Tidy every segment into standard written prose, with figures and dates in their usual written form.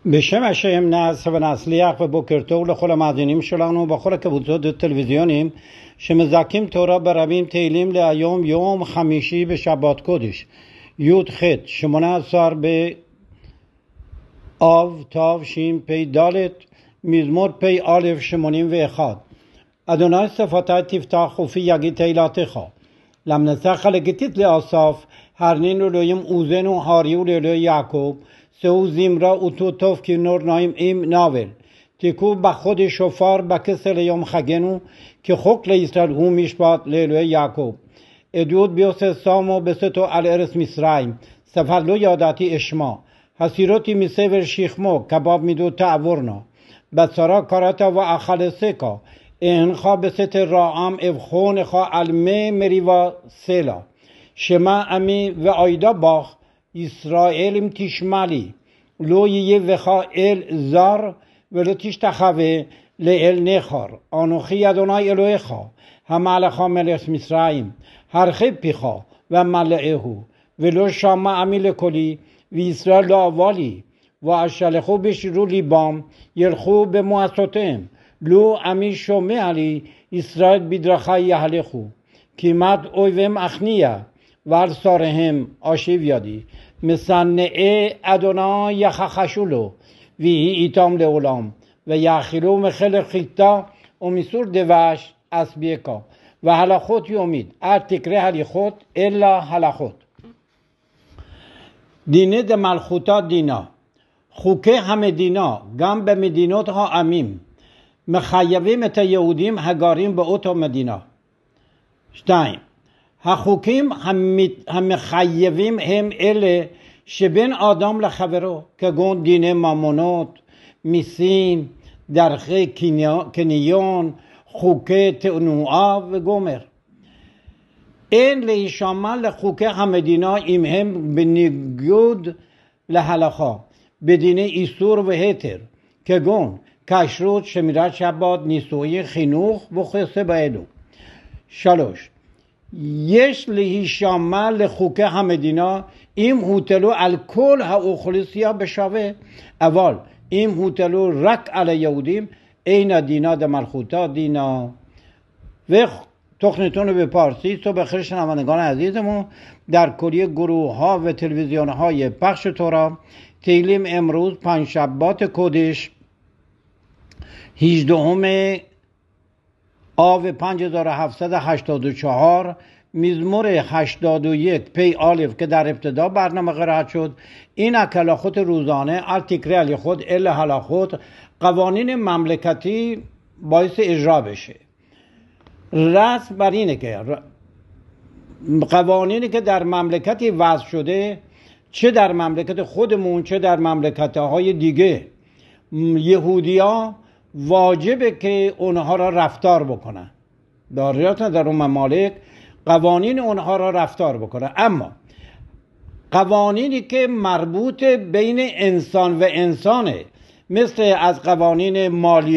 בשם השם נעשה ונצליח ובוקר טוב לכל המאזינים שלנו בכל הקבוצות הטלוויזיונים שמזכים תורה ברבים תהילים להיום יום חמישי בשבת קודש י"ח 18 באב תשפ"ד מזמור פ"א 81. אדוני שפתי תפתח ופי יגיד תהילתך למנצח הלגיתית לאסף הרנינו אלוהים עוזנו הריו לאלוהי יעקב سو زمرا و تو توف که نور نایم ایم ناول تکو بخود شفار بکسل یوم خگنو که خوک لیسرال هو میشباد لیلوی یعقوب ادود بیوس سامو بستو الارس مصرایم سفرلو یاداتی اشما حسیروتی میسیور شیخمو کباب میدو تعورنا بسارا کاراتا و اخالسکا انخا بست راام افخون خا علمه مریوا سیلا شما امی و آیدا باخ اسرائیل تشمالی لو یه وخا ال زار ولو تشتخوه لال نخار آنوخی ادونای الوهخا هم علخا ملک مصرایم هر خب پیخا و ملعهو ولو شام عمیل کلی و اسرائیل آوالی و اشلخو بشرو لیبام یلخو به موسطهم لو امی شومه علی اسرائیل بدرخای یهلخو کیمت اویم اخنیه ور سارهم آشیو یادی مسنعه ادونا یخخشولو وی ایتام لعلام و یخیلو مخل خیتا و میسور دوش اسبیکا و هلاخوت یومید ارتکره هلیخوت الا هلاخوت دینه ده ملخوتا دینا خوکه همه دینا گم به مدینات ها امیم مخیوه مت یهودیم هگاریم به اوتا مدینا شتایم החוקים המחייבים הם אלה שבין אדם לחברו, כגון דיני ממונות, מיסים, דרכי קניון, חוקי תנועה וגומר. אין להישמע לחוקי המדינה אם הם בניגוד להלכה, בדיני איסור והיתר, כגון כשרות, שמירת שבת, נישואין, חינוך וכיוצא באלו. 3. יש להישמע לחוקי המדינה אם הוטלו על כל האוכלוסייה בשווה, אבל אם הוטלו רק על היהודים אין הדינה דמלכותה دینا. و تخنیتون به پارسی صبح خیر شنوندگان عزیزمون در کلیه گروه ها و تلویزیون های پخش تورا تیلیم امروز پنجشنبه کودش 18 آو 5784 مزمور 81 پی آلف که در ابتدا برنامه قرائت شد این اکلاخوت روزانه التکره علی خود الا هلاخوت قوانین مملکتی باعث اجرا بشه. رسم بر اینه که قوانینی که در مملکتی وضع شده چه در مملکت خودمون چه در مملکت‌های دیگه یهودی‌ها واجبه که اونها را رفتار بکنن در اون ممالک قوانین اونها را رفتار بکنن اما قوانینی که مربوط بین انسان و انسانه مثل از قوانین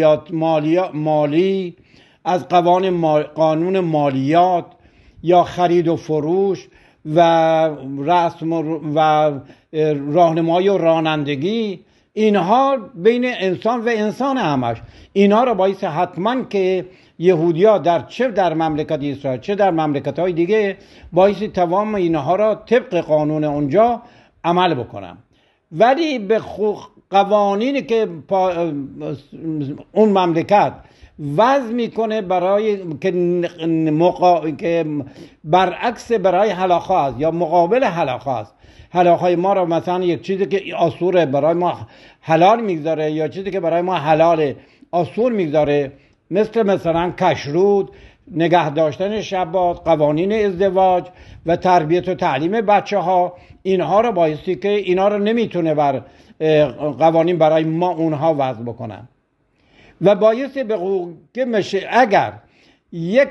مالی از قانون مالیات یا خرید و فروش و رسم و راهنمایی و رانندگی اینها بین انسان و انسان همش اینها را باعث حتما که یهودیا چه در مملکت اسرائیل چه در مملکت‌های دیگه باعث تمام اینها را طبق قانون اونجا عمل بکنن ولی به قوانینی که اون مملکت وضع میکنه برای که برعکس برای هلاخا است یا مقابل هلاخا است هلاخای ما را مثلا یک چیزی که آسوره برای ما حلال میگذاره یا چیزی که برای ما حلال آسور میگذاره مثلا کشرود نگه داشتن شبات قوانین ازدواج و تربیت و تعلیم بچه ها اینها را بایستی که اینها را نمیتونه بر قوانین برای ما اونها وضع بکنن و بایستی که میشه اگر یک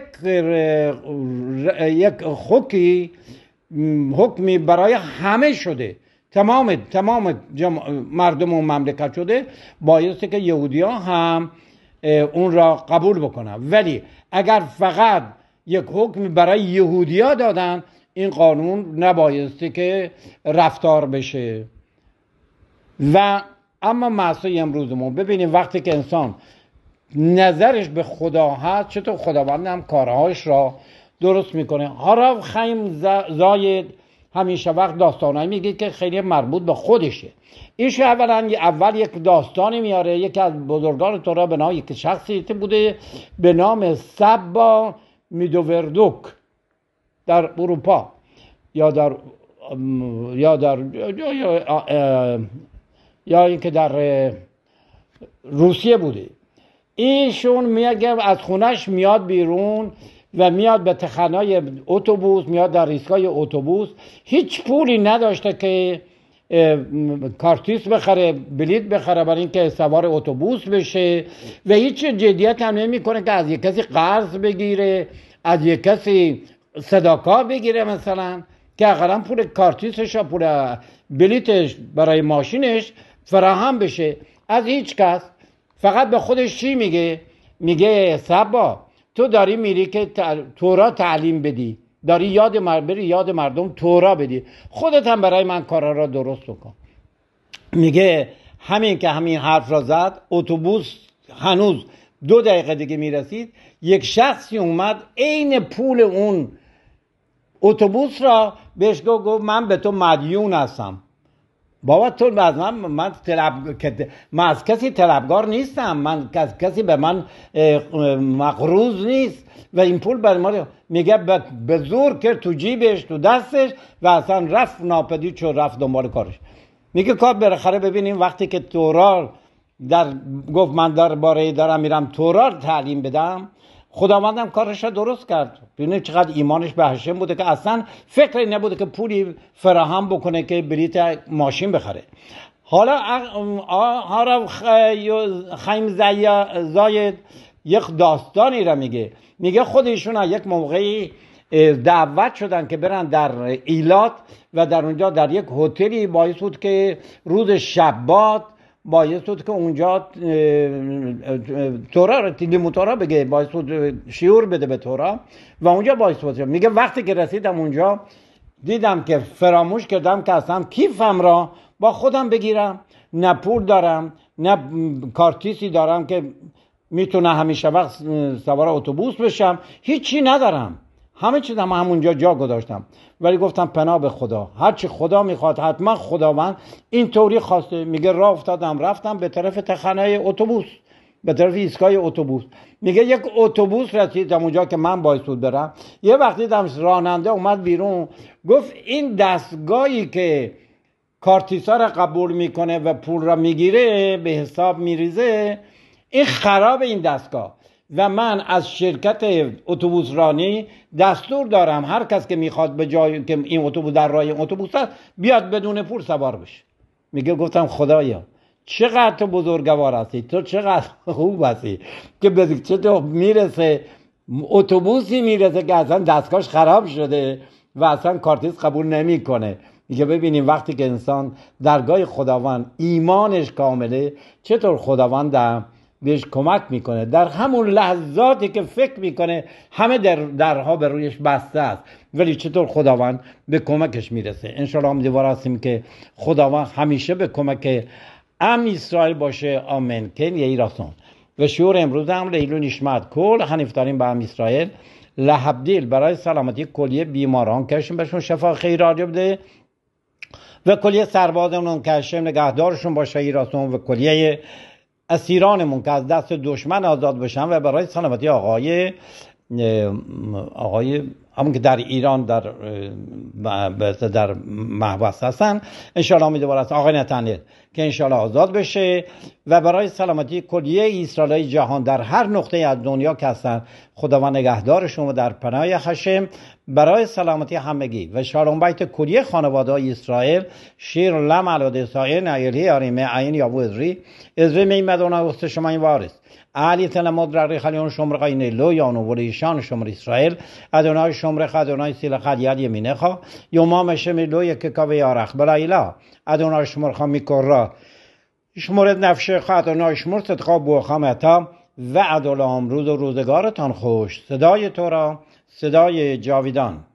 حکمی برای همه شده تمام مردم و مملکت شده بایستی که یهودی ها هم اون را قبول بکنن ولی اگر فقط یک حکم برای یهودی ها دادن این قانون نبایستی که رفتار بشه و اما معصای امروزمون ببینیم وقتی که انسان نظرش به خدا هست چطور خداوند هم کارهاش را درست میکنه. هاراو خیم زاید همیشه وقت داستانایی میگه که خیلی مربوط به خودشه. ایشو اول یک داستانی میاره. یکی از بزرگان تورا به نام یک شخصیتی بوده به نام سبا میدووردوک در اروپا یا اینکه در روسیه بوده. ایشون میگه از خونش میاد بیرون و میاد به تخنای اتوبوس، میاد در ایستگاه اتوبوس، هیچ پولی نداشته که کارتیس بخره، بلیط بخره برای اینکه سوار اتوبوس بشه و هیچ جدیت هم نمیکنه که از یک کسی قرض بگیره، از یک کسی صداقت بگیره مثلا که اقلا پول کارتیسش و پول بلیتش برای ماشینش فراهم بشه. از هیچ کس. فقط به خودش چی میگه؟ میگه سبا تو داری میری که تورا تعلیم بدی، داری بری یاد مردم تورا بدی، خودت هم برای من کارا را درست بکن. میگه همین که همین حرف را زد، اتوبوس هنوز 2 دقیقه دیگه میرسید، یک شخصی اومد عین پول اون اتوبوس را بهش گفت من به تو مدیون هستم. بابا تو از من از کسی طلبگار نیستم، من از کسی به من مقروض نیست و این پول برای ما. میگه به زور کرد تو جیبش، تو دستش و اصلا رفت ناپدید شد، رفت دنبال کارش. میگه کار بالاخره ببینیم وقتی که تورا گفت من دارم میرم تورا تعلیم بدم، خداوندم کارش را درست کرد. ببینید چقدر ایمانش به هشم بوده که اصلا فکری نبوده که پولی فراهم بکنه که بلیط ماشین بخره. حالا هاراو خیم زاید یک داستانی را میگه خودشون یک موقعی دعوت شدن که برن در ایلات و در اونجا در یک هتلی باعث بود که روز شبات باعث بود که اونجا تورا رو لیمو تورا بگه، باعث بود شعور بده به تورا و اونجا باعث بود. میگه وقتی که رسیدم اونجا دیدم که فراموش کردم که اصلا کیفم را با خودم بگیرم، نه پول دارم نه کارتیسی دارم که میتونه همیشه وقت سوار اتوبوس بشم، هیچی ندارم، همه چیزم همونجا جا گذاشتم. ولی گفتم پناه به خدا، هرچی خدا میخواد حتما خداوند اینطوری خواسته. میگه راه افتادم رفتم به طرف تخنه اتوبوس، به طرف ایستگاه اتوبوس. میگه یک اتوبوس رسیدم اونجا که من باعث بود برم. یه وقتی دیدم راننده اومد بیرون، گفت این دستگاهی که کارتیسا را قبول میکنه و پول را میگیره به حساب میریزه، این خراب این دستگاه و من از شرکت اتوبوس رانی دستور دارم هر کس که میخواد به جای که این اتوبوس در راه اتوبوس است بیاد بدون پول سوار بشه. میگه گفتم خدایا چقدر تو بزرگوار هستی، تو چقدر خوب هستی که به تو میرسه اتوبوسی میرسه که اصلا دستگاهش خراب شده و اصلا کارتیس قبول نمیکنه. میگه ببینیم وقتی که انسان درگاه خداوند ایمانش کامله چطور خداوند بهش کمک میکنه در همون لحظاتی که فکر میکنه همه درها به رویش بسته است، ولی چطور خداوند به کمکش میرسه. انشاءالله امیدوار هستیم که خداوند همیشه به کمک ام اسرائیل باشه. آمین. کن یهی راسون. و شعور امروز هم لیلو نشمت کل هنفتاریم به ام اسرائیل لحبدیل برای سلامتی کلیه بیماران کشیم بهشون شفا خیر راجع بده و کلیه سربازمون کشیم نگهدارشون باشه ایراسون و کلیه اسیرانمون که از دست دشمن آزاد بشن و برای سلامتی آقای همون که در ایران در محبس هستن انشاءالله امیدوار است آقای نتانیل که انشاءالله آزاد بشه و برای سلامتی کلیه اسرائیل جهان در هر نقطه از دنیا که هستن خداوند نگهدارشون و در پناه خشم برای سلامتی همگی و شالوم بیت کلیه خانواده های اسرائیل شیر لم علاده ساین ایلی آریمه عین یابو ازری میمدونه وسط شما این وارث علی تلمود رقی خلیون شمر قینه لو یانو ولیشان شمر اسرائیل ادونای شمر خدونای سیل خدیال یمینه خوا یومام شمی لو یک کاوه یارخ بلایلا ادونای شمر خوا میکرا شمرد نفشه خوا ادونای شمر صدقا بو خامتا و عدل امروز و روزگارتان خوش. صدای تو را صدای جاویدان.